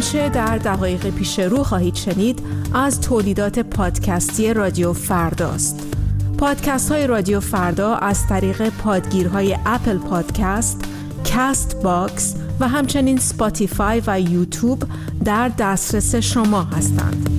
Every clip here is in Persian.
آنچه در دقایق پیش رو خواهید شنید از تولیدات پادکستی رادیو فرداست. پادکست های رادیو فردا از طریق پادگیرهای اپل پادکست، کست باکس و همچنین سپاتیفای و یوتیوب در دسترس شما هستند.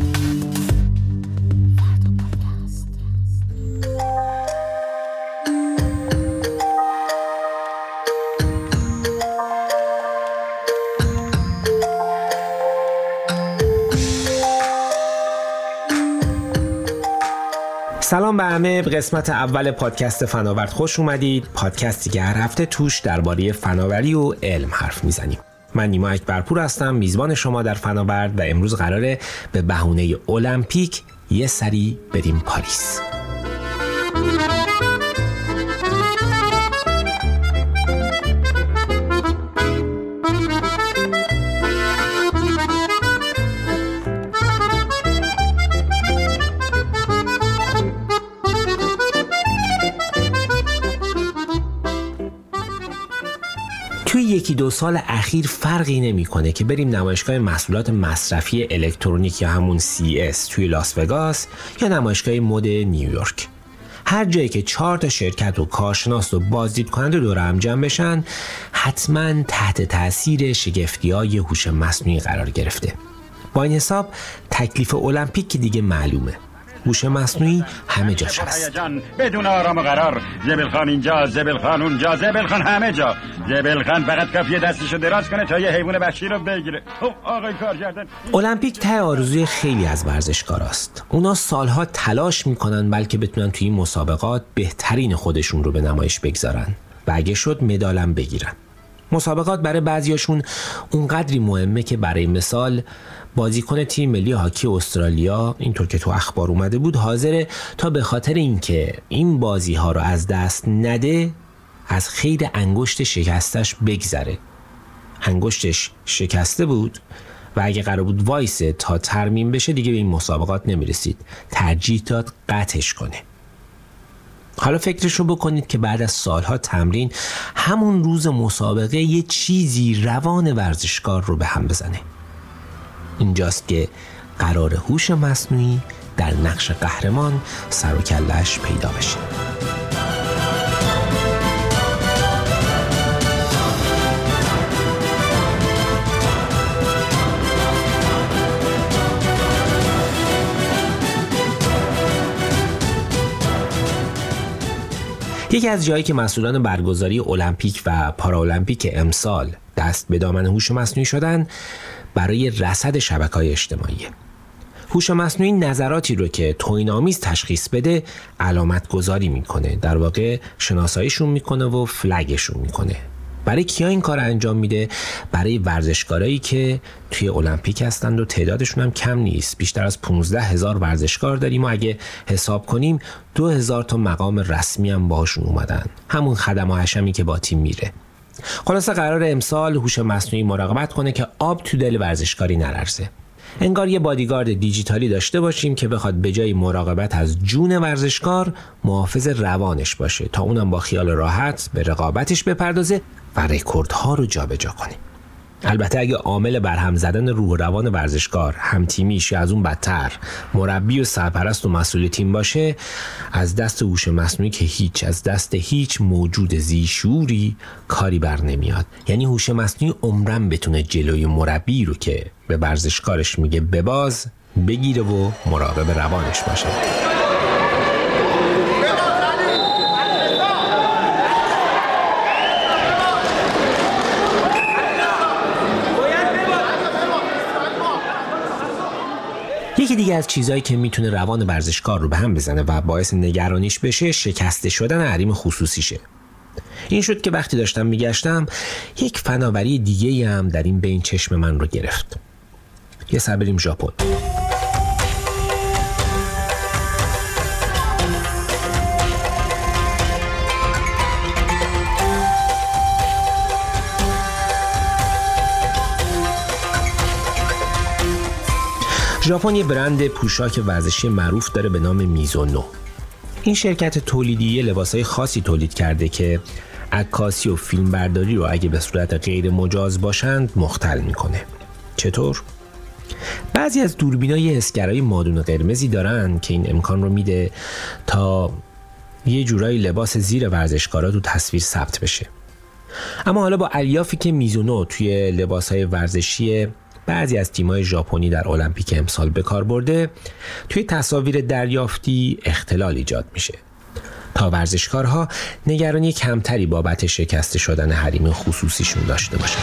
سلام به همه. به قسمت اول پادکست فناورد خوش اومدید. پادکستی که هر هفته توش درباره فناوری و علم حرف میزنیم. من نیما اکبرپور هستم، میزبان شما در فناورد و امروز قراره به بهونه المپیک یه سری بریم پاریس. توی 1-2 سال اخیر فرقی نمی‌کنه که بریم نمایشگاه محصولات مصرفی الکترونیک یا همون CES توی لاس وگاس یا نمایشگاه مد نیویورک. هر جایی که 4 تا شرکت و کارشناس و بازدید کننده دور هم جمع بشن، حتما تحت تاثیر شگفتی‌های هوش مصنوعی قرار گرفته. با این حساب تکلیف المپیک که دیگه معلومه. هوش مصنوعی همه جاش هست. بدون آرام و قرار. زبلخان اینجا، زبلخان اونجا، زبلخان همه جا. زبلخان فقط کافیه دستشو دراز کنه تا یه حیوان وحشی رو بگیره. آقای کارگردان، المپیک ته آرزوی خیلی از ورزشکاراست. اونا سالها تلاش میکنن بلکه بتونن توی این مسابقات بهترین خودشون رو به نمایش بگذارن و اگه شد مدالم بگیرن. مسابقات برای بعضیاشون اونقدری مهمه که برای مثال بازیکن تیم ملی هاکی استرالیا، اینطور که تو اخبار اومده بود، حاضره تا به خاطر اینکه این بازی ها رو از دست نده از خیر انگشت شکستش بگذره. انگشتش شکسته بود و اگه قرار بود وایسه تا ترمیم بشه دیگه به این مسابقات نمیرسید. ترجیح داد قطعش کنه. حالا فکرشو بکنید که بعد از سالها تمرین همون روز مسابقه یه چیزی روان ورزشکار رو به هم بزنه. اینجاست که قرار هوش مصنوعی در نقش قهرمان سر و کله‌اش پیدا بشه. یکی از جایی که مسئولان برگزاری المپیک و پارالمپیک امسال دست به دامن هوش مصنوعی شدن برای رصد شبکه‌های اجتماعی. هوش مصنوعی نظراتی رو که توهین‌آمیز تشخیص بده علامت گذاری میکنه، در واقع شناساییشون میکنه و فلگشون میکنه. برای کیا این کار انجام میده؟ برای ورزشکارایی که توی المپیک هستند و تعدادشون هم کم نیست. بیشتر از 15,000 ورزشکار داریم و اگه حساب کنیم 2,000 تا مقام رسمی هم باهاشون اومدن. همون خدم و حشمی که با تیم میره. خلاصه قرار امسال هوش مصنوعی مراقبت کنه که آب تو دل ورزشکاری نلرزه. انگار یه بادیگارد دیجیتالی داشته باشیم که بخواد به جای مراقبت از جون ورزشکار محافظ روانش باشه تا اونم با خیال راحت به رقابتش بپردازه و رکوردها رو جابجا کنه. البته اگه عامل برهم زدن روح و روان ورزشکار هم تیمیش یا از اون بدتر مربی و سرپرست و مسئول تیم باشه، از دست هوش مصنوعی که از دست هیچ موجود ذی شعوری کاری بر نمیاد. یعنی هوش مصنوعی عمرن بتونه جلوی مربی رو که به ورزشکارش میگه بباز بگیره و مراقب روانش باشه. یکی دیگه از چیزایی که میتونه روان ورزشکار رو به هم بزنه و باعث نگرانیش بشه شکسته شدن حریم خصوصیشه. این شد که وقتی داشتم میگشتم یک فناوری دیگه هم در این بین چشم من رو گرفت. یه سر بریم ژاپن. ژاپن یه برند پوشاک ورزشی معروف داره به نام میزونو. این شرکت تولیدی لباسای خاصی تولید کرده که عکاسی و فیلمبرداری رو اگه به صورت غیر مجاز باشند مختل میکنه. چطور؟ بعضی از دوربینای حسگرای مادون قرمزی دارن که این امکان رو میده تا یه جورایی لباس زیر ورزشکارا تو تصویر ثبت بشه. اما حالا با الیافی که میزونو توی لباسهای ورزشی بعضی از تیم‌های ژاپنی در المپیک امسال به کار برده، توی تصاویر دریافتی اختلال ایجاد میشه تا ورزشکارها نگرانی کمتری بابت شکسته شدن حریم خصوصیشون داشته باشن.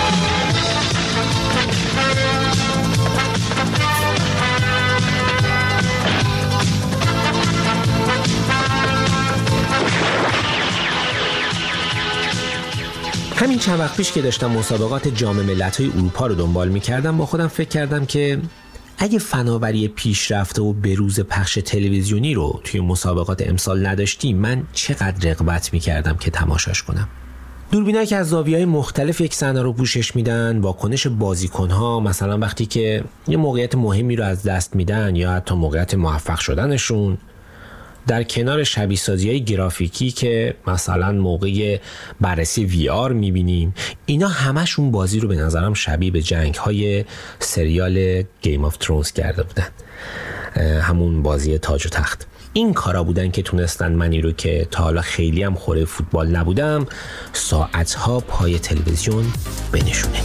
همین چند وقت پیش که داشتم مسابقات جام ملت‌های اروپا رو دنبال می‌کردم، با خودم فکر کردم که اگه فناوری پیشرفته و بروز پخش تلویزیونی رو توی مسابقات امسال نداشتیم، من چقدر رغبت می‌کردم که تماشاش کنم. دوربینایی که از زاویه‌های مختلف یک صحنه رو پوشش میدن، واکنش بازیکن‌ها مثلا وقتی که یه موقعیت مهمی رو از دست میدن یا حتی موقعیت موفق شدنشون، در کنار شبیه‌سازی‌های گرافیکی که مثلا موقع بررسی VR می‌بینیم، اینا همشون بازی رو به نظرم شبیه به جنگ‌های سریال گیم آف ترونز کرده بودن، همون بازی تاج و تخت. این کارا بودن که تونستن منی رو که تا حالا خیلی هم خوره فوتبال نبودم ساعتها پای تلویزیون بنشونه.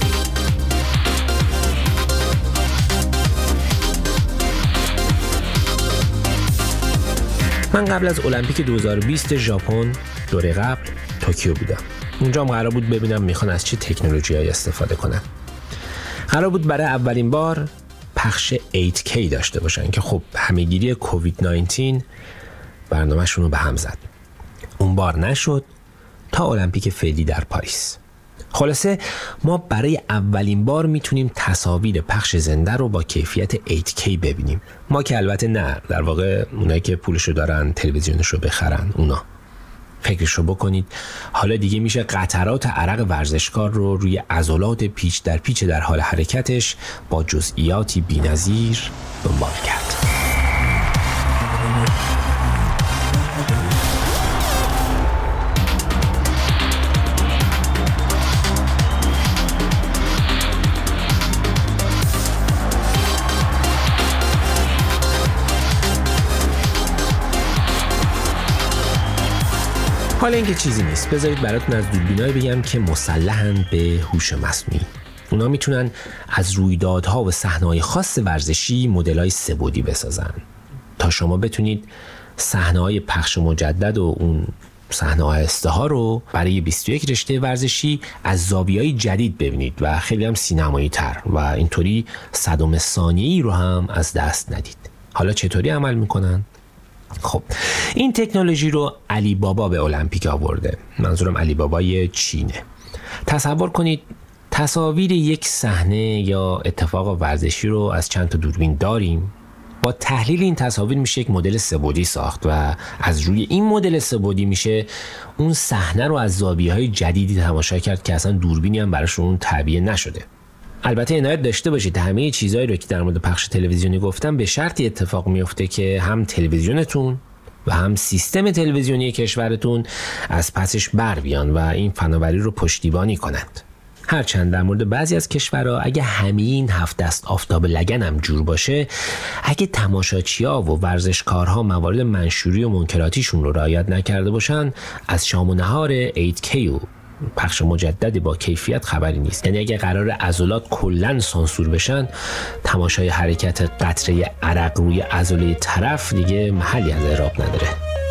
من قبل از المپیک 2020 ژاپن دوره قبل توکیو بودم. اونجا هم قرار بود ببینم میخوان از چه تکنولوژی‌هایی استفاده کنن. قرار بود برای اولین بار پخش 8K داشته باشن که خب همه‌گیری کووید 19 برنامه‌شون رو به هم زد. اون بار نشد تا المپیک فعلی در پاریس. خلاصه ما برای اولین بار میتونیم تصاویر پخش زنده رو با کیفیت 8K ببینیم. ما که البته نه، در واقع اونایی که پولشو دارن تلویزیونشو بخرن اونا. فکرشو بکنید حالا دیگه میشه قطرات عرق ورزشکار رو روی عضلات پیچ در حال حرکتش با جزئیاتی بی‌نظیر دنبال کرد. حالا اینکه چیزی نیست، بذارید براتون از دوربینایی بگم که مسلحن به هوش مصنوعی. اونا میتونن از رویدادها و صحنه‌های خاص ورزشی مدل‌های سه‌بعدی بسازن تا شما بتونید صحنه‌های پخش مجدد و اون صحنه‌های آهسته‌ها رو برای 21 رشته ورزشی از زاویه‌های جدید ببینید و خیلی هم سینمایی‌تر و اینطوری صدم ثانیه‌ای رو هم از دست ندید. حالا چطوری عمل میکنن؟ خب این تکنولوژی رو علی بابا به المپیک آورده. منظورم علی بابای چینه. تصور کنید تصاویر یک صحنه یا اتفاق ورزشی رو از چند تا دوربین داریم. با تحلیل این تصاویر میشه یک مدل سه‌بعدی ساخت و از روی این مدل سه‌بعدی میشه اون صحنه رو از زاویه‌های جدیدی تماشا کرد که اصلا دوربینی هم براش اون تعبیه نشده. البته عنایت داشته باشید همه چیزایی رو که در مورد پخش تلویزیونی گفتم به شرطی اتفاق میفته که هم تلویزیونتون و هم سیستم تلویزیونی کشورتون از پسش بر بیان و این فناوری رو پشتیبانی کنند. هرچند در مورد بعضی از کشورها اگه همین 7 دست آفتاب لگن هم جور باشه، اگه تماشاچی‌ها و ورزشکارها موارد منشوری و منکراتیشون رو رعایت نکرده باشن، از شام و نهار 8K و پخش مجددی با کیفیت خبری نیست. یعنی اگه قرار عضلات کلاً سانسور بشن، تماشای حرکت قطره عرق روی عضله طرف دیگه محلی از اعراب نداره.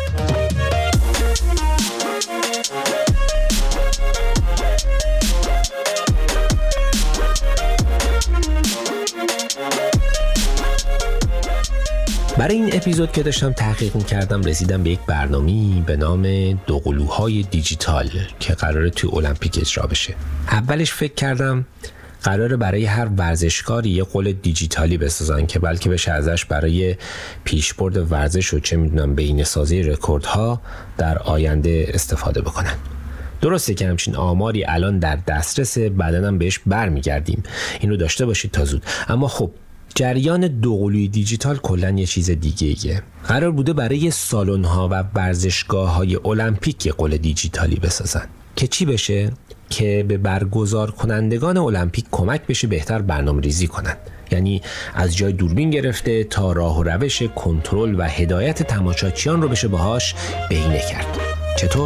برای این اپیزود که داشتم تحقیق می‌کردم رسیدم به یک برنامه‌ای به نام دوقلوهای دیجیتال که قراره توی المپیک اجرا بشه. اولش فکر کردم قراره برای هر ورزشکاری یه قول دیجیتالی بسازن که بلکه بشه ازش برای پیشبرد ورزش و چه میدونم بینه‌سازی رکوردها در آینده استفاده بکنن. درسته که همچین آماری الان در دسترس، بعداً هم بهش برمیگردیم، این رو داشته باشید تا زود. اما خب جریان دوقلوی دیجیتال کلاً یه چیز دیگه‌ایه. قرار بوده برای سالن‌ها و ورزشگاه‌های المپیک یه قول دیجیتالی بسازن که چی بشه؟ که به برگزار کنندگان المپیک کمک بشه بهتر برنامه‌ریزی کنن. یعنی از جای دوربین گرفته تا راه و روش کنترل و هدایت تماشاچیان رو بشه باهاش بهینه کرد. چطور؟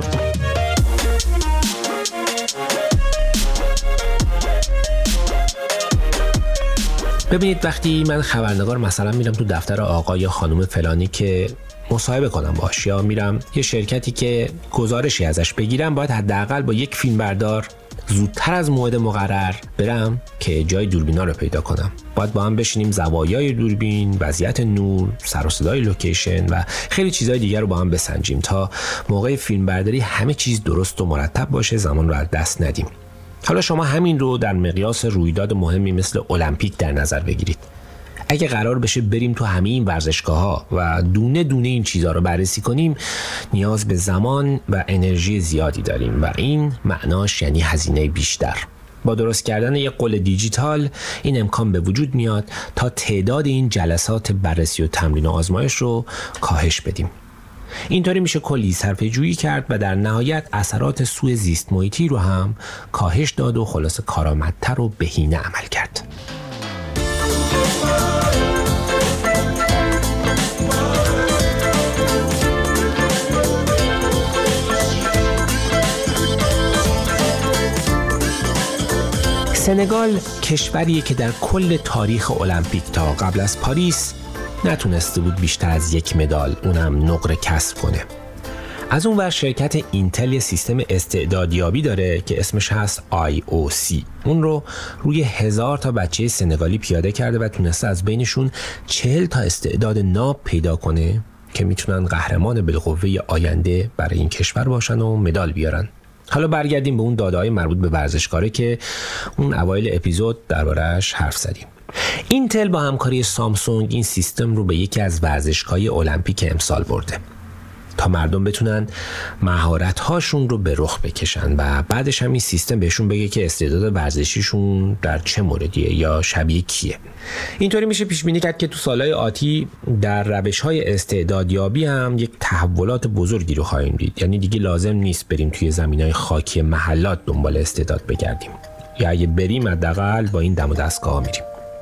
ببینید وقتی من خبرنگار مثلا میرم تو دفتر آقا یا خانم فلانی که مصاحبه کنم باش، یا میرم یه شرکتی که گزارشی ازش بگیرم، باید حداقل با یک فیلمبردار زودتر از موعد مقرر برم که جای دوربینا رو پیدا کنم. باید با هم بشینیم زوایای دوربین، وضعیت نور، سر و صدای لوکیشن و خیلی چیزهای دیگر رو با هم بسنجیم تا موقع فیلمبرداری همه چیز درست و مرتب باشه، زمان رو از دست ندیم. حالا شما همین رو در مقیاس رویداد مهمی مثل المپیک در نظر بگیرید. اگه قرار بشه بریم تو همه این ورزشگاه‌ها و دونه دونه این چیزها رو بررسی کنیم، نیاز به زمان و انرژی زیادی داریم و این معناش یعنی هزینه بیشتر. با درست کردن یک قول دیجیتال این امکان به وجود میاد تا تعداد این جلسات بررسی و تمرین و آزمایش رو کاهش بدیم. اینطوری میشه کلی صرفه جویی کرد و در نهایت اثرات سوء زیست محیطی رو هم کاهش داد و خلاص کارآمدتر و بهینه عمل کرد. سنگال کشوریه که در کل تاریخ المپیک تا قبل از پاریس نتونسته بود بیشتر از یک مدال، اونم نقره کسب کنه. از اون ور شرکت اینتل یه سیستم استعدادیابی داره که اسمش هست IOC. اون رو روی 1000 تا بچه سنگالی پیاده کرده و تونسته از بینشون 40 تا استعداد ناب پیدا کنه که میتونن قهرمان بالقوه آینده برای این کشور باشن و مدال بیارن. حالا برگردیم به اون داده‌های مربوط به ورزشکاره که اون اوایل اپیزود درباره‌اش حرف زدیم. اینتل با همکاری سامسونگ این سیستم رو به یکی از ورزشگاه‌های المپیک امسال برده تا مردم بتونن مهارت‌هاشون رو به رخ بکشن و بعدش هم این سیستم بهشون بگه که استعداد ورزشیشون در چه موردیه یا شبیه کیه. اینطوری میشه پیش بینی کرد که تو سالهای آتی در روش‌های استعدادیابی هم یک تحولات بزرگی رو خواهیم دید. یعنی دیگه لازم نیست بریم توی زمینهای خاکی محلات دنبال استعداد بگردیم، یا اگه بریم حداقل با این دم و دستگاه میریم.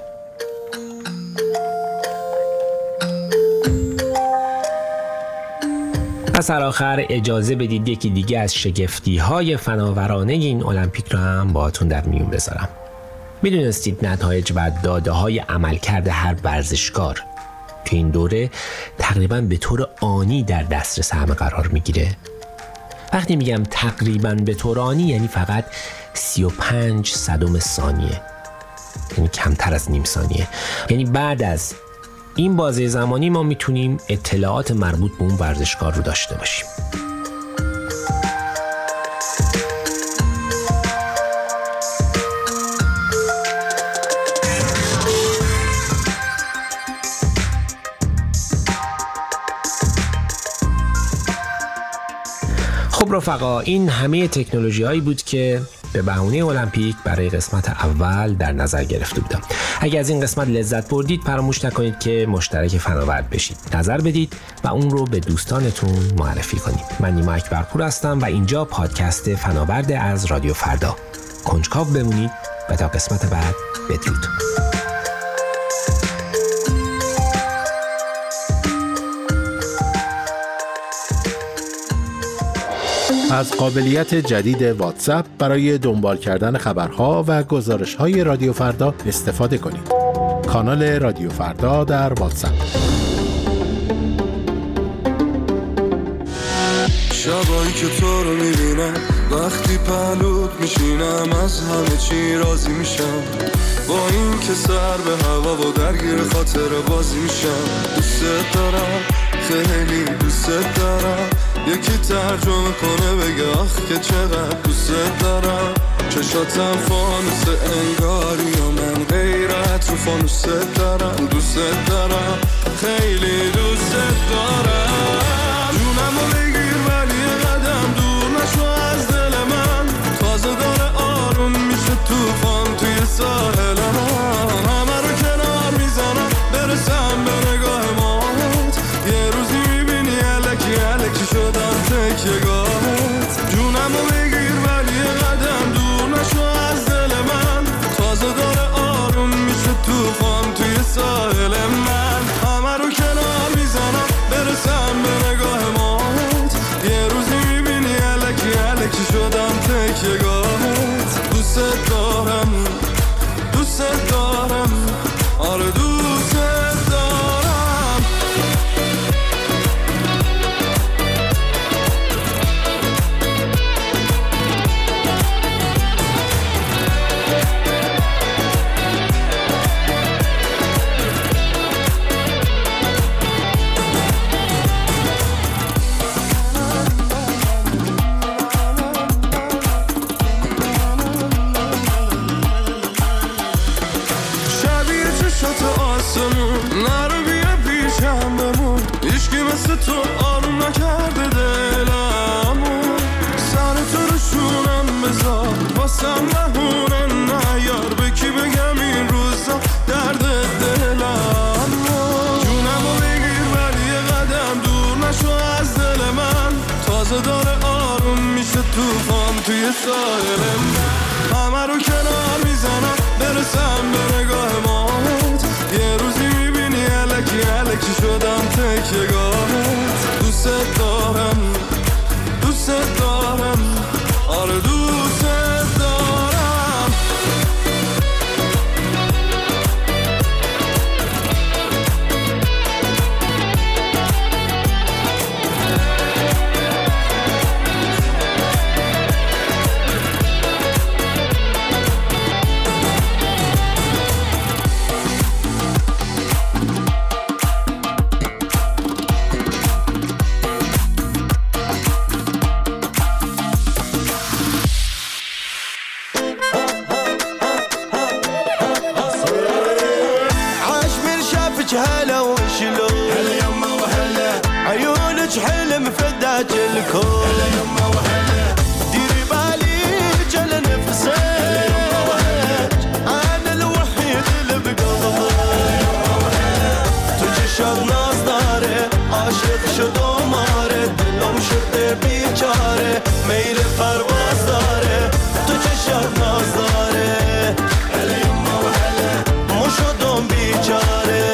پس آخر اجازه بدید یکی دیگه از شگفتی‌های فناورانه این المپیک رو هم باهاتون در میون بذارم. میدونستید نتایج و داده‌های عملکرد هر ورزشکار تو این دوره تقریباً به طور آنی در دسترس همه قرار میگیره؟ وقتی میگم تقریباً به طور آنی یعنی فقط 35 صدم ثانیه، یعنی کمتر از نیم ثانیه. یعنی بعد از این بازه زمانی ما میتونیم اطلاعات مربوط به اون ورزشکار رو داشته باشیم. خب رفقا، این همه تکنولوژی هایی بود که به بهونه المپیک برای قسمت اول در نظر گرفته بودم. اگر از این قسمت لذت بردید فراموش نکنید که مشترک فناورد بشید، نظر بدید و اون رو به دوستانتون معرفی کنید. من نیما اکبرپور هستم و اینجا پادکست فناورد از رادیو فردا. کنجکاو بمونید و تا قسمت بعد بدرود. از قابلیت جدید واتساپ برای دنبال کردن خبرها و گزارش‌های رادیو فردا استفاده کنید. کانال رادیو فردا در واتساپ. شبایی که تو رو میبینم، وقتی پهلوت میشینم، از همه چی راضی میشم. با این که سر به هوا و درگیر خاطر بازی میشم. دوست دارم، خیلی دوست دارم. یکی ترجمه کنه بگه آخ که چقدر دوست دارم. چشاتم فانوس انگاری و من غیرت رو فانوس دارم. دوست دارم، خیلی دوست دارم. جونمو بگیر ولی قدم دور نشو از دل من. تازه داره آروم میشه توفان توی ساحل من. همه رو کنار میزنم برسم به نگاه ماهت. یه روزی میبینی الکی الکی شدم تکیه‌گاهت. جونمو بگیر ولی قدم دور نشو از دل من. تازه داره آروم میشه توفان تو آروم نکرده دلمو، سر تو رو شونم بذار واسم نهونه نیار، به کی بگم این روزا درد دلمو، جونمو بگیر ولی یه قدم دور نشو از دل من، تازه داره آروم میشه توفان توی ساحل من، همه رو کنار میزنم برسم به نگاه مات، یه روزی میبینی الکی الکی شدم تکیه‌گاهت، دوست دارم دوست دارم آره دوست دارم. هلا وشلو هلا يما وهلا عيونك حلم فداك الكون هلا يما وهلا ديري بالي جل نفسك هلا يما وهلا انا الوحيد اللي بقلبك هلا يما وهلا تجي شاد ناز داره عاشق شد و ماره دلم شده بیچاره میل پرواز داره تجي شاد ناز داره هلا يما وهلا مو شدم بیچاره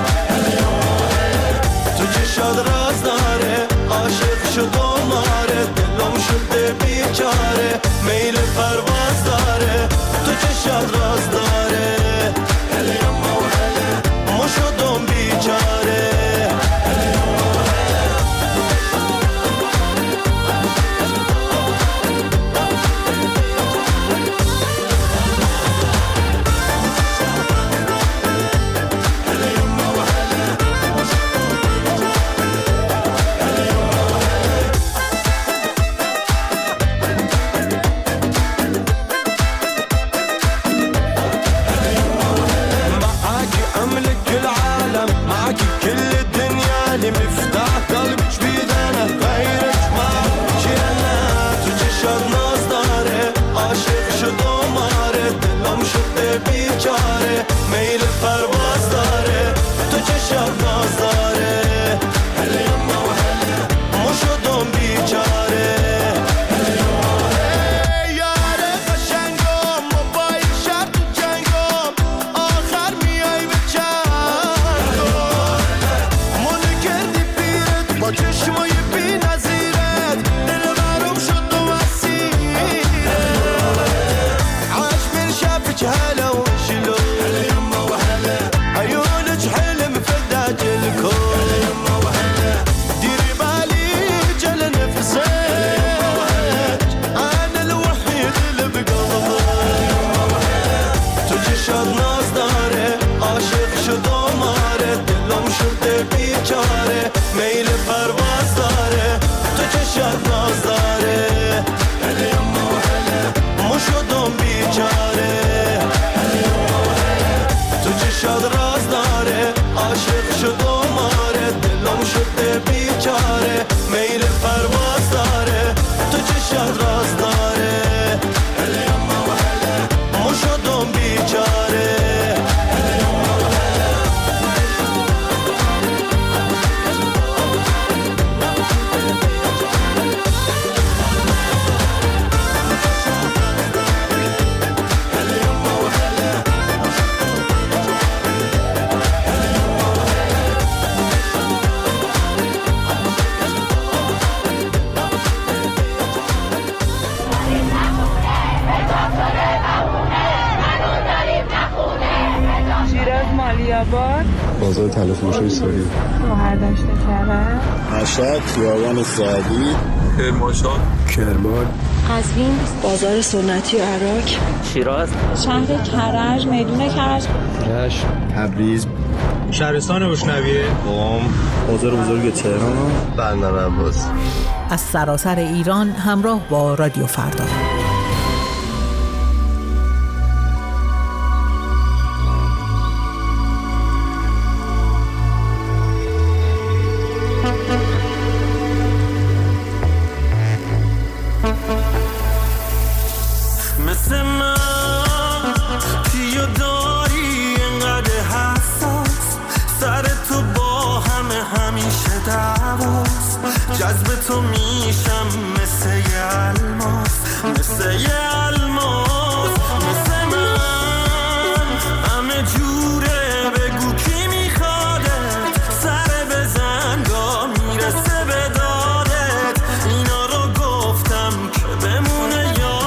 شاد راز داره عاشق شد و ماره دلم شده بیچاره میل پرواز داره تو چه شاد راز داره هلا یما و هلا مو شدم بیچاره هلا یما و بازار تلفروشی سوری شهرداشت کرد مشهد خیابان سعدی کرمانشاه کرمان قزوین بازار سنتی و عراق شیراز شهر کرج میدون کرج رشت تبریز شهرستان بشنویه قم بازار بزرگ تهران بندر عباس از سراسر ایران همراه با رادیو فردا. همیشه دعواست، جذب تو میشم مثل یه الماس، مثل یه الماس، مثل من همه جوره. بگو کی میخوادت، سر بزن گاه میرسه به دادت. اینا رو گفتم که بمونه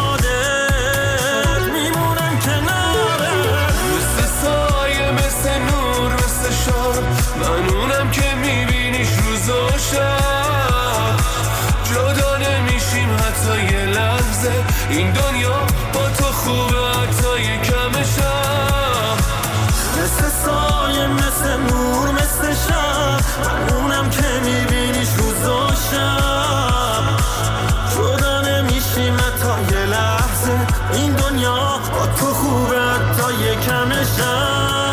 یادت، میمونم کنارت مثل سایه، مثل نور، مثل شب. من اونم که میبینیش روز و شب، جدا نمیشیم حتی یه لحظه. این دنیا با تو خوبه حتی یه کم شب، مثل سایه، مثل نور، مثل شب. من اونم که میبینیش روز و شب، جدا نمیشیم حتی یه لحظه. این دنیا با تو خوبه حتی یه کم شب.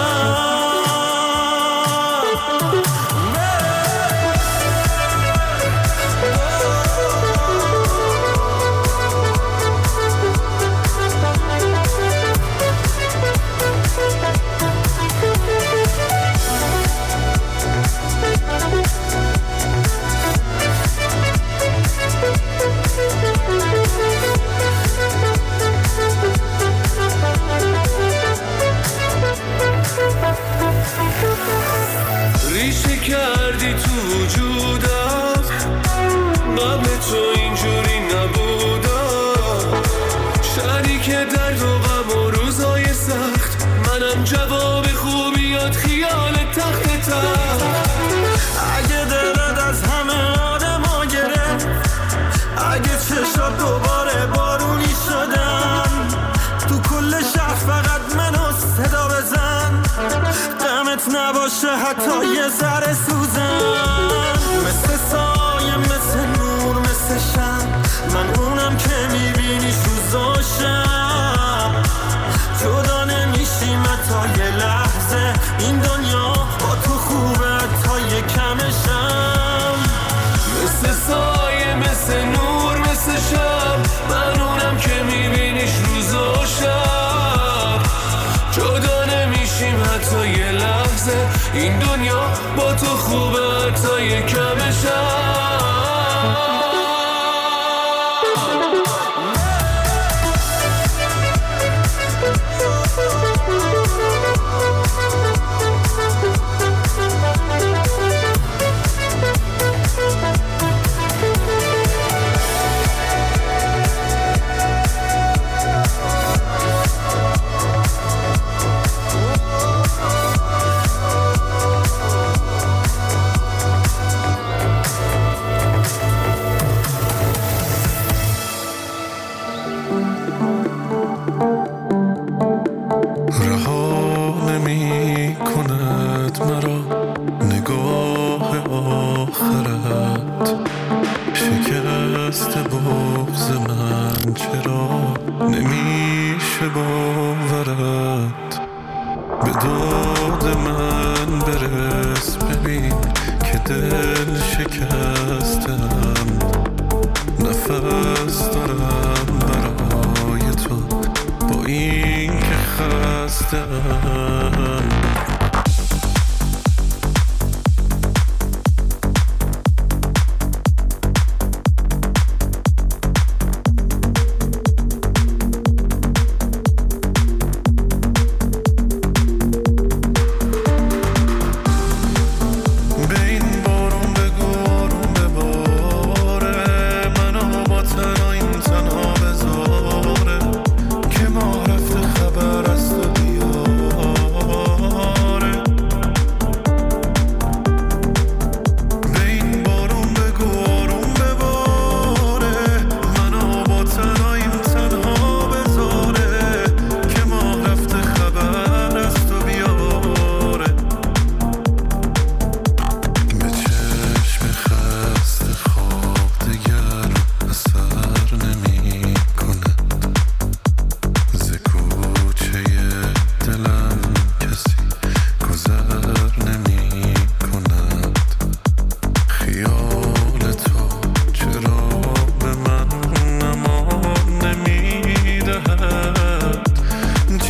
ریشه کردی تو وجودم، قبل تو اینجوری نبودم. شریک درد و غم و روزای سخت، منم جواب خوبیات خیال تخت تخت. اگه دلت از همه آدما گرفت، اگه چشات دوباره بارونی شدن، تو کل شهر فقط منو صدا بزن. غمت نباشه حتی یه ذره سوزن، مثل سایه، مثل نور، مثل شب. من اونم که میبینیش روز و شب، جدا نمیشیم حتی یه لحظه. این دنیا با تو خوبه حتی یه کم شب، مثل سایه، مثل نور، مثل شب. من اونم که میبینیش روز و شب، جدا نمیشیم حتی یه لحظه. این دنیا با تو خوبه حتی یه کم شب.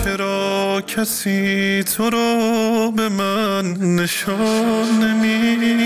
کسی تو رو به من نشان نمیده.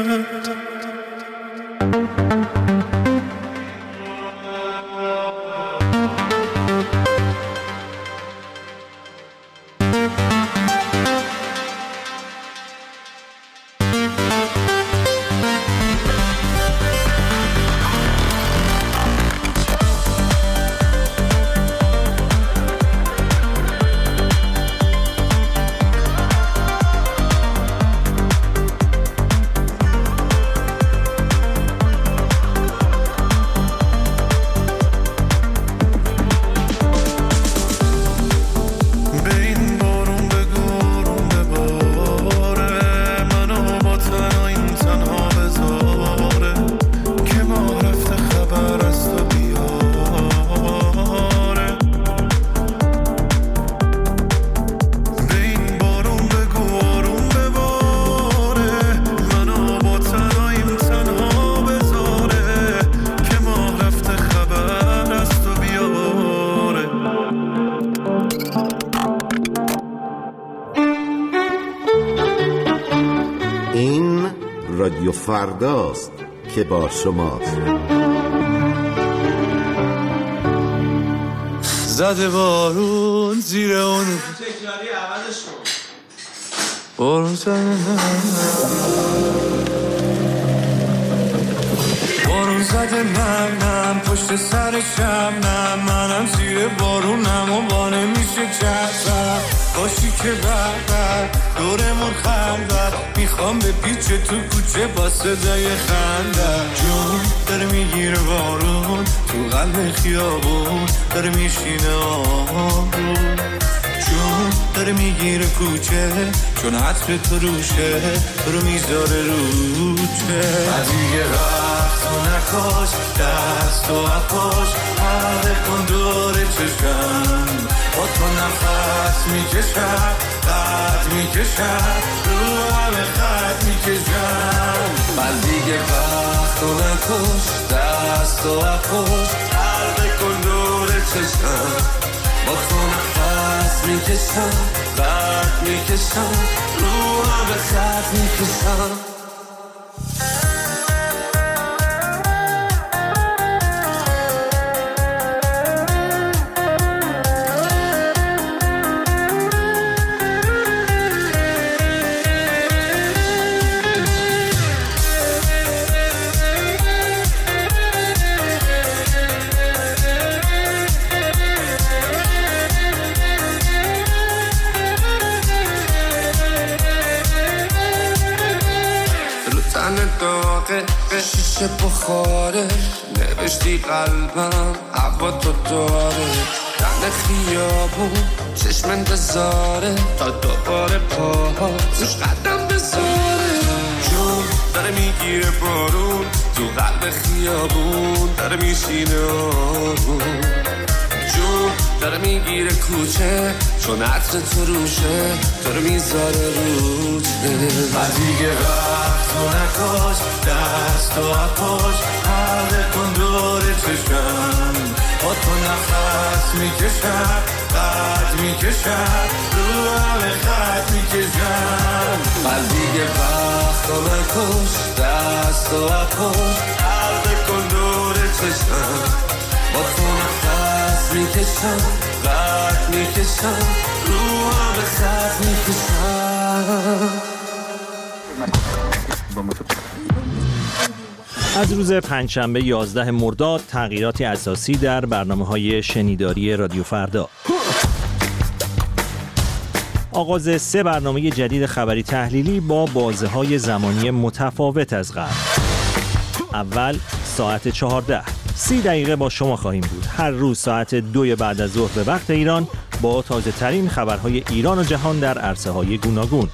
رادیو فرداست که با شماست. زده بارون زیر اون تکراری عوضش کن. بارون زده بارون زده منم پشت سرشم نه منم زیر بارونم و با نمیشه چشم باشی که بردر دورمون خندر میخوام به پیچ تو کوچه با صدای خندر جون داره میگیره بارون تو قلب خیابون داره میشینه آهون جون داره میگیره کوچه چون عطر تو روشه تو رو میذاره روچه دیگه وقت تو نکاش دست و اپاش حاله کن دور چشم با تو نفس میکشم قد میکشم رو همه خط میکشم دیگه وقت تو نکاش دست و اپاش حاله کن دور چشم با تو نفس میکشم قد میکشم رو همه خط میکشم شیشه بخاره نوشتی قلبم هوا تو داره دن خیابون چشم انتظاره تا دوباره پاها توش قدم بذاره جون داره میگیره بارون تو قلب خیابون داره میشینه آروم جون داره میگیره کوچه چون عطر تو روشه داره میذاره روچه دیگه وقت تو نکاش دست و اپاش حاله کن دور چشم با تو نفس میکشم قد میکشم رو همه خط میکشم دیگه وقت تو نکاش دست و اپاش حاله کن دور چشم با تو نفس میکشم قد میکشم رو همه خط میکشم. از روز پنجشنبه 11 مرداد تغییراتی اساسی در برنامه‌های شنیداری رادیو فردا. آغاز 3 برنامه جدید خبری تحلیلی با بازه‌های زمانی متفاوت از قبل. اول ساعت 14 30 دقیقه با شما خواهیم بود. هر روز ساعت 2 بعد از ظهر به وقت ایران با تازه ترین خبرهای ایران و جهان در عرصه‌های گوناگون.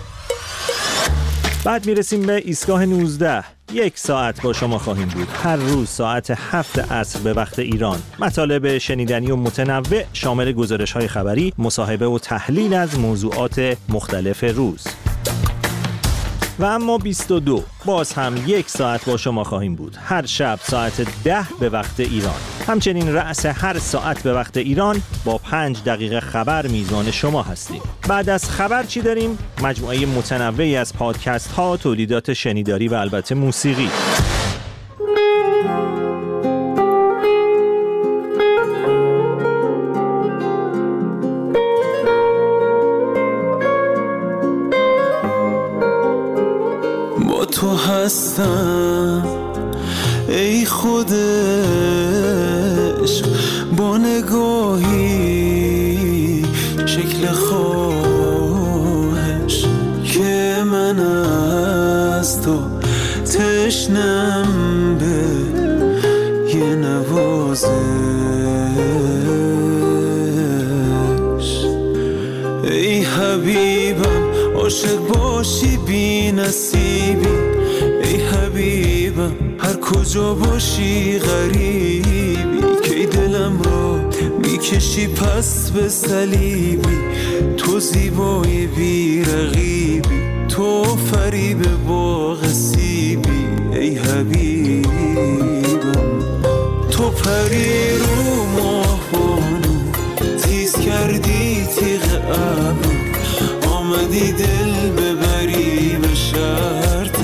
بعد میرسیم به ایستگاه 19. 1 ساعت با شما خواهیم بود. هر روز ساعت 7 عصر به وقت ایران. مطالب شنیدنی و متنوع شامل گزارش‌های خبری، مصاحبه و تحلیل از موضوعات مختلف روز. و اما 22 باز هم 1 ساعت با شما خواهیم بود، هر شب ساعت 10 به وقت ایران. همچنین رأس هر ساعت به وقت ایران با 5 دقیقه خبر میزان شما هستیم. بعد از خبر چی داریم؟ مجموعه متنوعی از پادکست ها، تولیدات شنیداری و البته موسیقی. تو هستم ای خود عشق، با نگاهی شکل خواهش که من از تو تشنم به یه نوازش. ای حبیبم عاشق باشی بی نصیبی، ای حبیبم هر کجا باشی غریبی، که دلم را میکشی پس به صلیبی. تو زیبای بی رقیبی، تو فریب باغ سیبی، ای حبیبم. تو پری رو ماه بانو، تیز کردی تیغ ابرو، آمدی دل ببری به شرط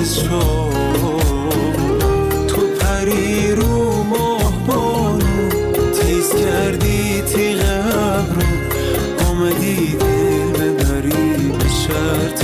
تو پری رو ماه بانو، تیز کردی تیغ ابرو، آمدی دل ببری به شرط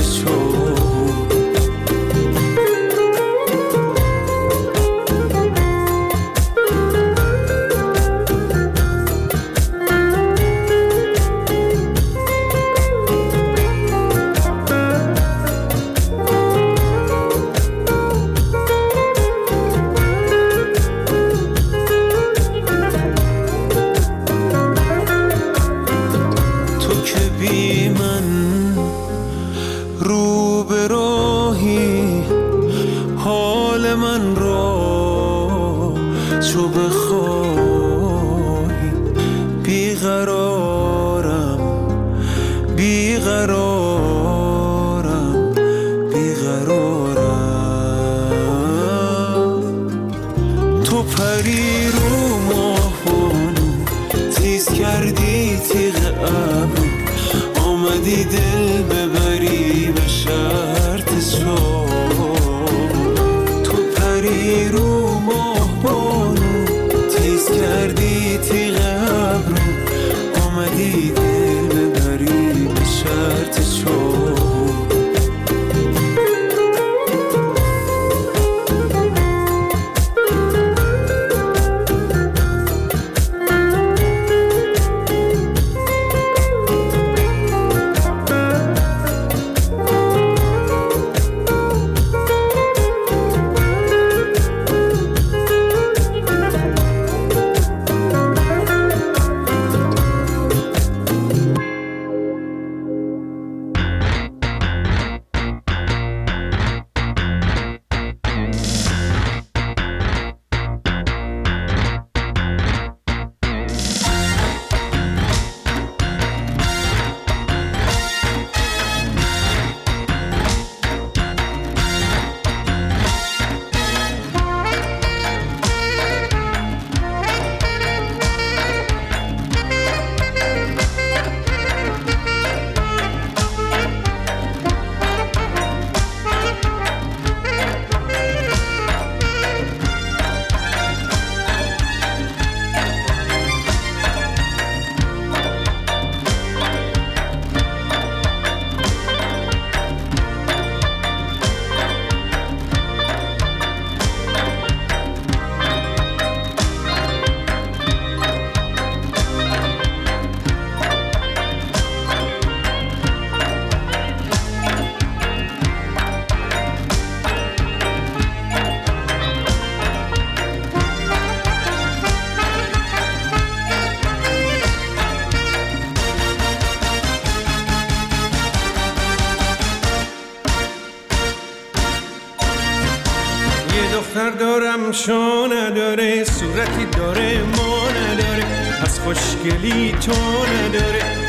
دختر دارم شو نداره، صورتی داره ما نداره، پس خوشگلی تو نداره.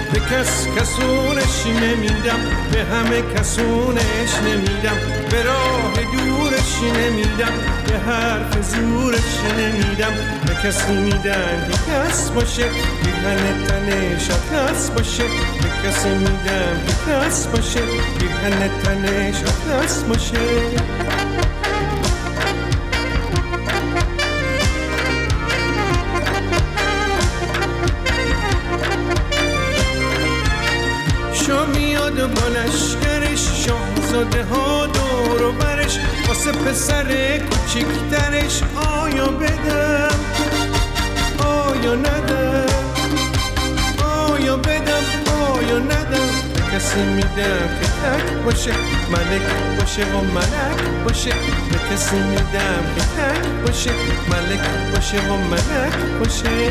به کس کسونش نمیدم، به همه کسونش نمیدم، به راه دورش نمیدم، به حرف زورش نمیدم. به کسی میدم که کس باشه، پیرهن تنش اطلس باشه. به کسی میدم که کس باشه، پیرهن تنش اطلس باشه. میاد با لشکرش، شاهزاده ها دور و برش، واسه پسر کوچیکترش آیا بدم آیا ندم، آیا بدم آیا ندم. به کسی میدم که تک باشه، ملک باشه و ملک باشه. به کسی میدم که تک باشه، ملک باشه و ملک باشه.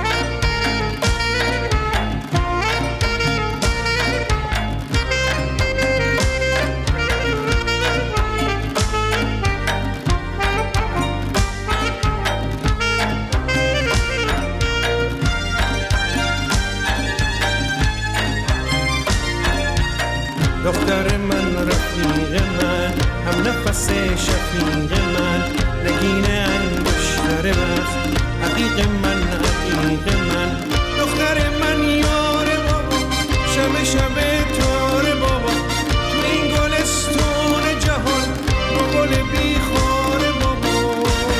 دختر من، رفیق من، هم نفس شفیق من، نگین انگشتر وقت، عقیق من، عقیق من. دختر من یار بابا، شب شب تار بابا، این گلستون جهان با گل بیخار بابا.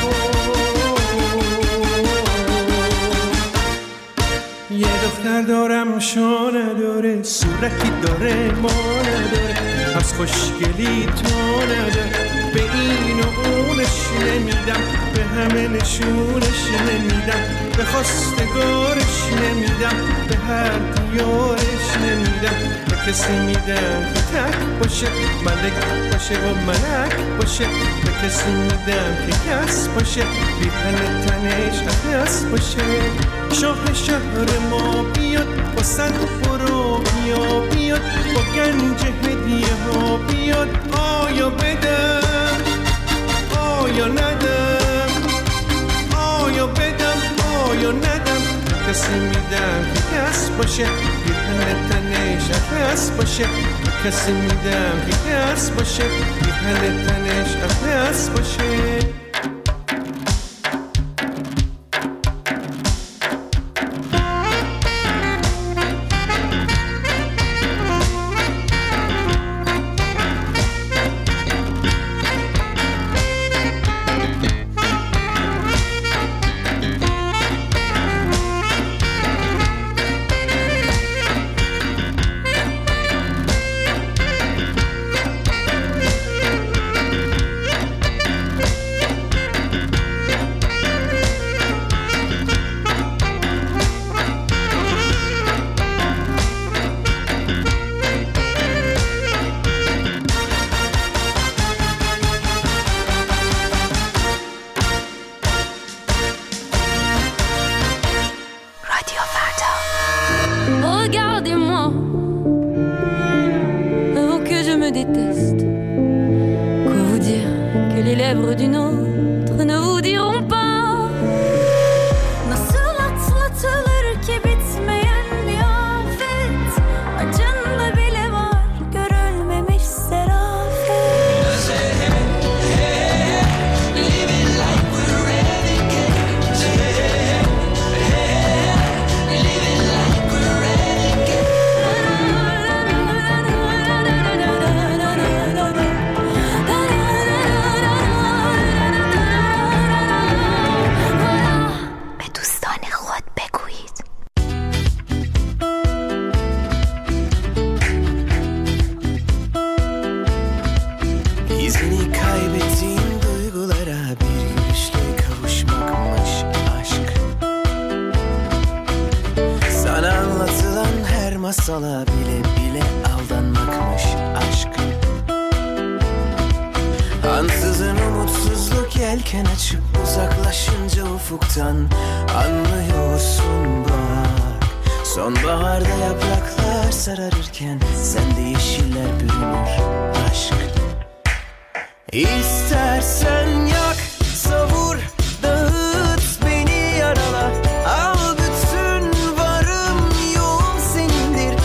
یه دختر دارم شو نداره، صورتی داره ما نداره، از خوشگلی تو نداره. به این و اونش نمیدم، به همه نشونش نمیدم، به خواستگارش نمیدم، به هر دیارش نمیدم. به کسی میدم که تک باشه، ملک باشه و ملک باشه. به کسی میدم که کس باشه، پیرهن تنش اطلس باشه. شاه شهر ما بیاد با صد برو بیا بیاد، با گنج هدیه ها بیاد. آیا بدم آیا ندم، آیا بدم آیا ندم. کسی میدم که کس باشه، پیرهن تنش اطلس باشه. کسی میدم که کس باشه، پیرهن تنش اطلس باشه. masala bile bile aldanmakmış aşk. Ansızın umutsuzluk yelken açıp uzaklaşınca ufuktan anlıyorsun bak. Sonbaharda yapraklar sararırken sende yeşiller bürünür aşk. İstersen yak, savur, dağıt beni yarala. Al bütün varım yoğum senindir.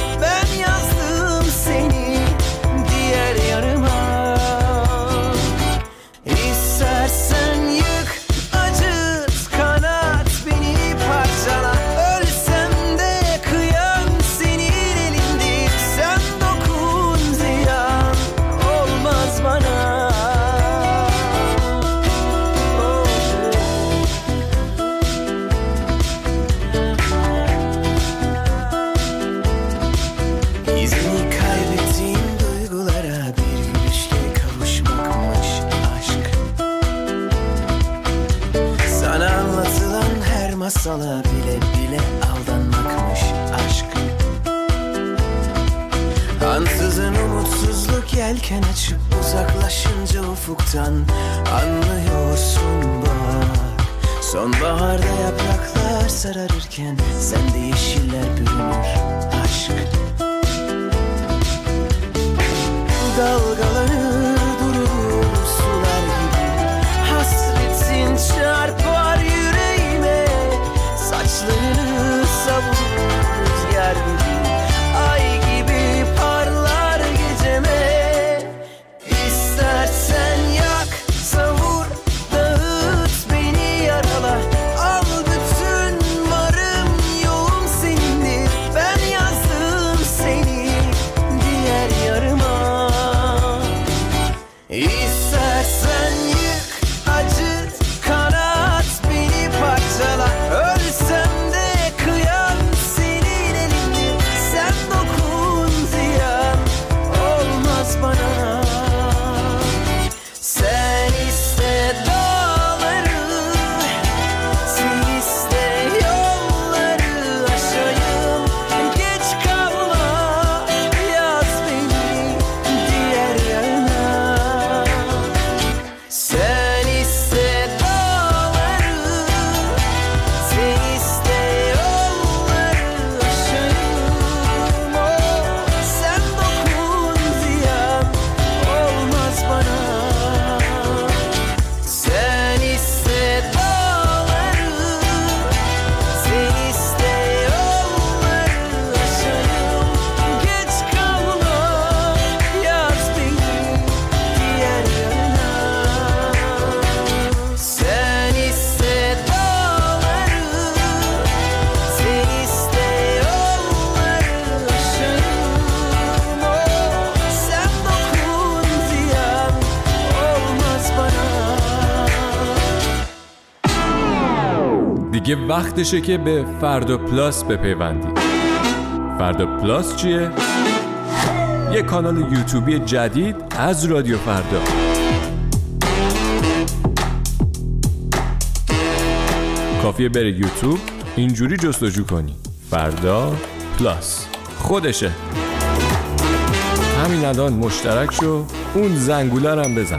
masala bile bile aldanmakmış aşk. Ansızın umutsuzluk yelken açıp uzaklaşınca ufuktan anlıyorsun bak. Sonbaharda yapraklar sararırken sende yeşiller bürünür aşk. Dalgalanır durur sular gibi, hasretin çarpar yüreğime. Saçlarını savurur rüzgar gibi, ay gibi parlar geceme. İstersen yak, savur, dağıt beni yarala. Al bütün varım yoğum senindir. Ben yazdım seni diğer yarıma. İstersen yık, acıt, kanat, beni parçala. Ölsem de kıyam senin elindir. Sen dokun ziyan olmaz bana. Sen iste dağları, sen iste yolları aşayım. Geç kalma, yaz beni diğer yana. Sen iste dağları, sen iste yolları aşayım. Oh, sen dokun ziyan olmaz bana. Sen iste dağları, sen iste yolları aşayım. Geç kalma, yaz beni diğer yana. Sen iste dağları, sen iste yolları aşayım. Oh, sen dokun ziyan olmaz bana. دیگه وقتشه که به فردا پلاس بپیوندید. فردا پلاس چیه؟ یه کانال یوتیوبی جدید از رادیو فردا. کافیه بری یوتیوب اینجوری جستجو کنی فردا پلاس، خودشه. همین الان مشترک شو، اون زنگوله رو هم بزن.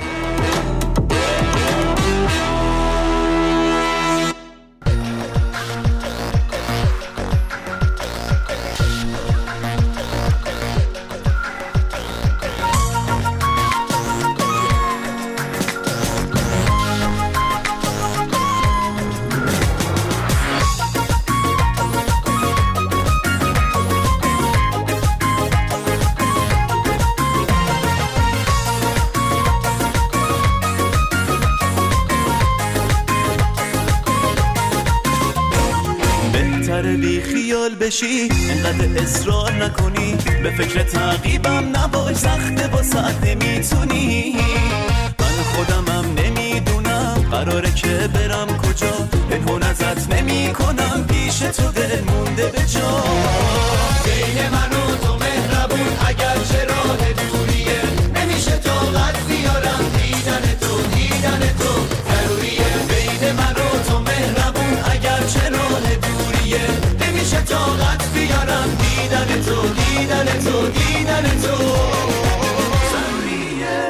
بی خیال بشی، انقدر اصرار نکنی، به فکر تعقیبم نباش، سخته واسه نمیتونی. من خودمم نمیدونم قراره که برم کجا، پنهون ازت نمی کنم، پیش تو دل مونده به جا. بین من و تو مهربون اگر چه راه دوریه، نمیشه طاقت بیارم دیدن تو، دیدن تو ضروریه. بین من و تو مهربون اگر چه راه دوریه، نمیشه طاقت بیارم دیدن تو، دیدن تو، دیدن تو ضروریه.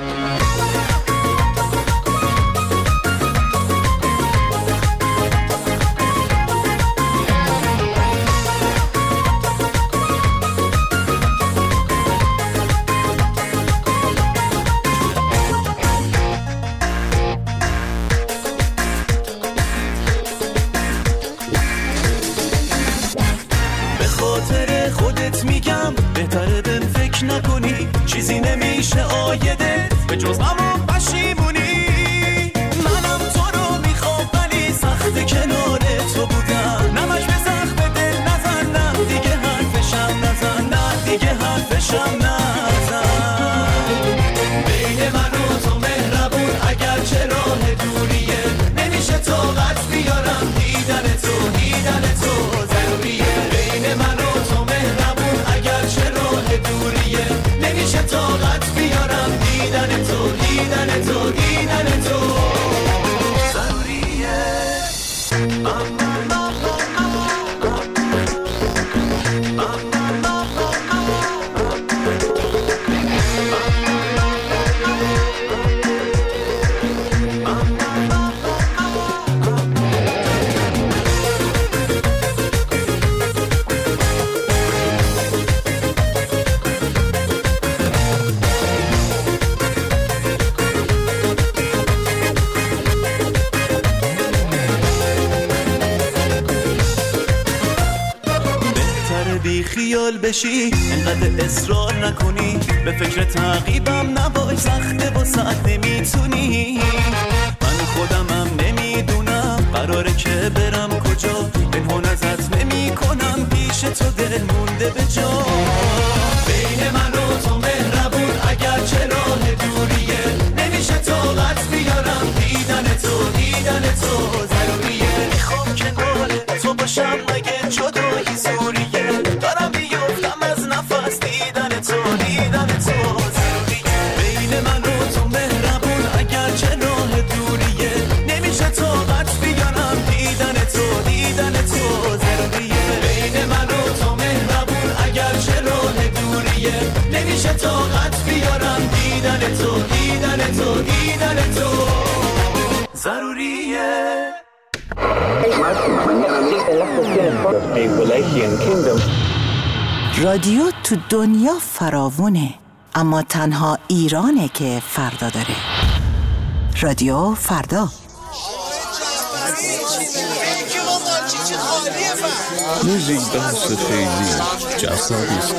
بهتره بهم فکر نکنی، چیزی نمیشه آیدت به جز غم و پشیمونی. منم تو رو میخوام ولی سخت کنار تو بودم، نمش به سخت دل نزن، نه دیگه حرفشم نزن، نه دیگه حرفشم نزن. بین من و تو مهربون اگر چه راه دوریه، نمیشه طاقت بیارم دیدن تو، دیدن تو ضروریه. بین من و تو مهربون اگر چه راه دوریه، نمیشه طاقت بیارم دیدن خیال بشی انقدر اصرار نکنی به فکر تعقیبم نباش سخته با ساعت نمیتونی من خودمم نمیدونم قراره که برم کجا پنهان ازت نمی کنم پیش تو دل مونده به جا بین من و تو مهربون اگر چه راه دوریه نمیشه طاقت بیارم دیدن تو ضروریه میخوام کنار تو باشم مگه جدایی زوریه دارم بیفتم از نفس دیدن تو ضروریه بین من و تو مهربون اگر چه راه دوریه نمیشه طاقت بیارم دیدن تو ضروریه بین من و تو مهربون اگر چه راه دوریه نمیشه طاقت بیارم دیدن تو ضروریه رادیو تو دنیا فراوونه اما تنها ایرانه که فردا داره. رادیو فردا. موزیک بحث خیلی جذابی است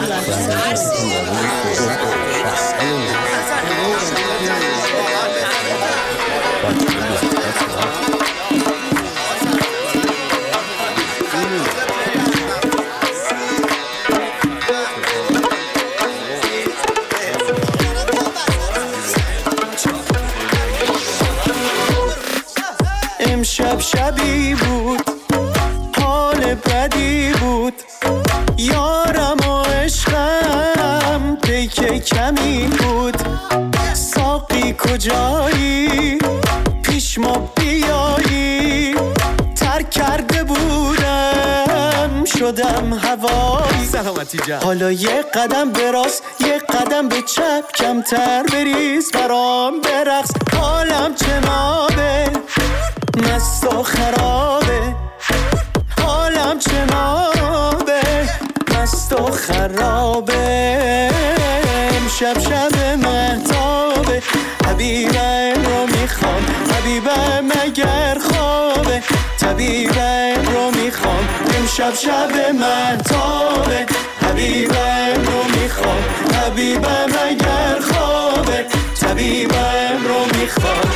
امشب شبی بود حال بدی بود یارم و عشقم پیک کمی بود ساقی کجایی پیش ما بیایی ترک کرده بودم شدم هوایی سلامتی جان حالا یه قدم به راست یه قدم به چپ کمتر بریز برام برقص حالم چنابه مست و خرابه حالم چنابه مست و خرابه امشب شب مهتابه حبیبم رو میخوام حبیبم اگر خوابه طبیبم رو میخوام امشب شب مهتابه حبیبم رو میخوام حبیبم اگر خوابه طبیبم رو میخوام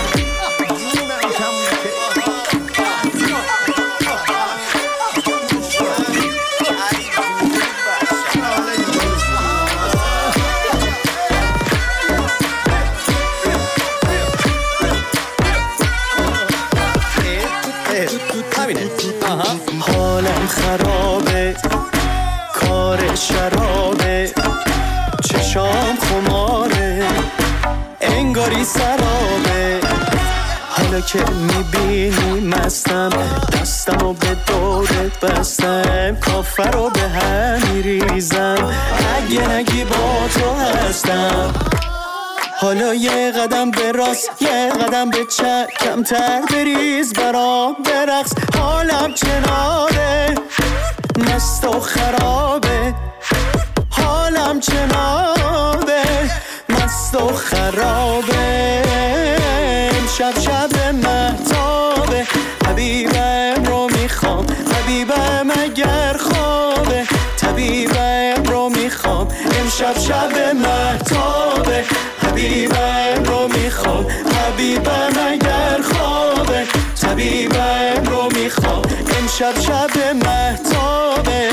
حالم خرابه کار شرابه چشام خماره انگاری سرابه حالا که میبینی مستم دستمو به دورت بستم کافر رو به هم میریزم اگه نگی با تو هستم حالا یه قدم به راست یه قدم به چپ کمتر بریز برام برقص حالم چناره مست و خرابه حالم چنابه مست و خرابه امشب شب مهتابه حبیبم رو میخوام حبیبم اگر خوابه طبیبم رو میخوام امشب شب مهتابه حبیبم رو میخوام حبیبم اگر خوابه طبیبم رو میخوام امشب شب مهتابه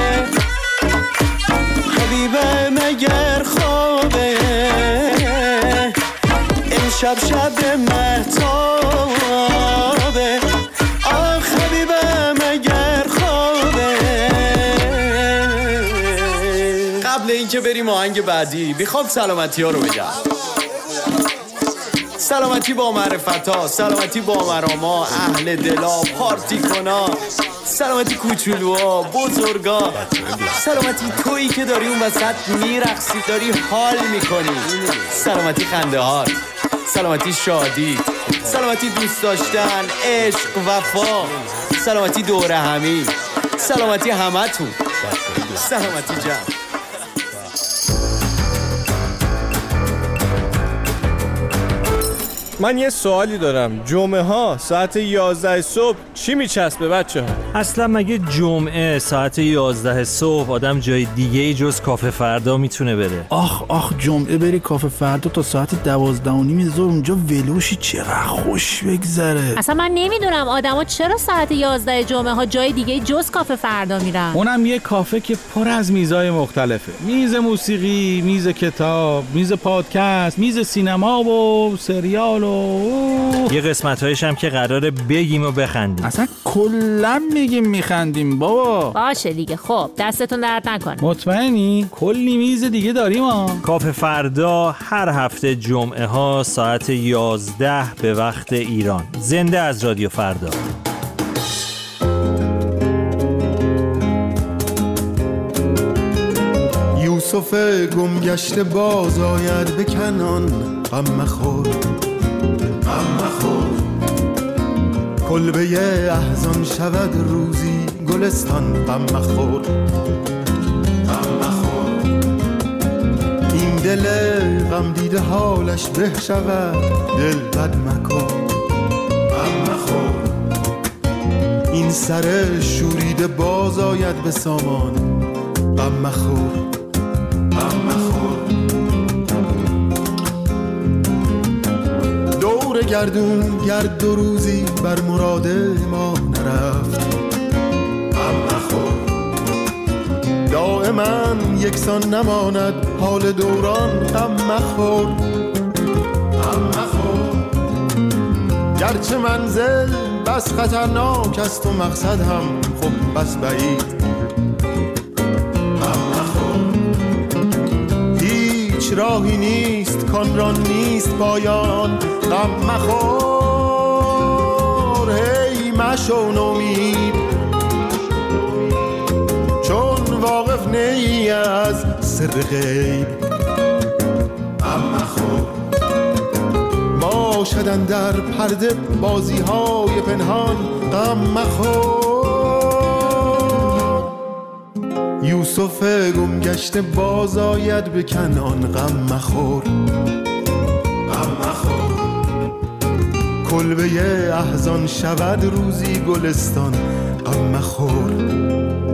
حبیبم اگر خوابه امشب شب مهتابه آخ حبیبم اگر خوابه. قبل اینکه بریم آهنگ بعدی میخوام سلامتی ها رو بگم. سلامتی با معرفت ها، سلامتی با مراما، اهل دلا، پارتی کنا، سلامتی کوچولوها، بزرگا، سلامتی تویی که داری اون وسط میرقصی داری حال میکنی، سلامتی خنده هات، سلامتی شادی، سلامتی دوست داشتن، عشق، وفا، سلامتی دوره همی، سلامتی همتون، سلامتی جمع. من یه سوالی دارم. جمعه ها ساعت 11 صبح چی میچسبه بچه ها؟ اصلا مگه جمعه ساعت 11 صبح آدم جای دیگه جز کافه فردا میتونه بره؟ آخ جمعه بری کافه فردا تا ساعت 12:30 ظهر اونجا ولوشی چقدر خوش بگذره. اصلا من نمیدونم آدما چرا ساعت 11 جمعه ها جای دیگه جز کافه فردا میرن. اونم یه کافه که پر از میزای مختلفه. میز موسیقی، میز کتاب، میز پادکست، میز سینما و سریال و یه قسمت‌هایش هم که قراره بگیم و بخندیم. اصلا کلا میگیم میخندیم بابا. باشه دیگه. خب دستتون درد نکنه. مطمئنی؟ کلی میز دیگه داریم ها. کافه فردا هر هفته جمعه ها ساعت 11 به وقت ایران. زنده از رادیو فردا. یوسف گم گشته باز آید به کنان، غم مخور غم مخور. کلبه احزان شود روزی گلستان، غم مخور غم مخور. این دل غم دیده حالش به شود، دل بد مکن غم مخور. این سر شوریده باز آید به سامان، غم مخور غم مخور. دور گردون گرد دو روزی بر مراد ما نرفت، غم مخور. دائما یکسان نماند حال دوران، غم مخور غم مخور. گرچه منزل بس خطرناک است و مقصد هم خب بس بعید، راهی نیست کان را نیست پایان، غم مخور. هی مشو نومید چون واقف نی از سر غیب، غم مخور. باشدن در پرده بازی های پنهان، غم مخور. یوسف گم گشته باز آید به کنان، غم مخور غم مخور. کلبه احزان شود روزی گلستان، غم مخور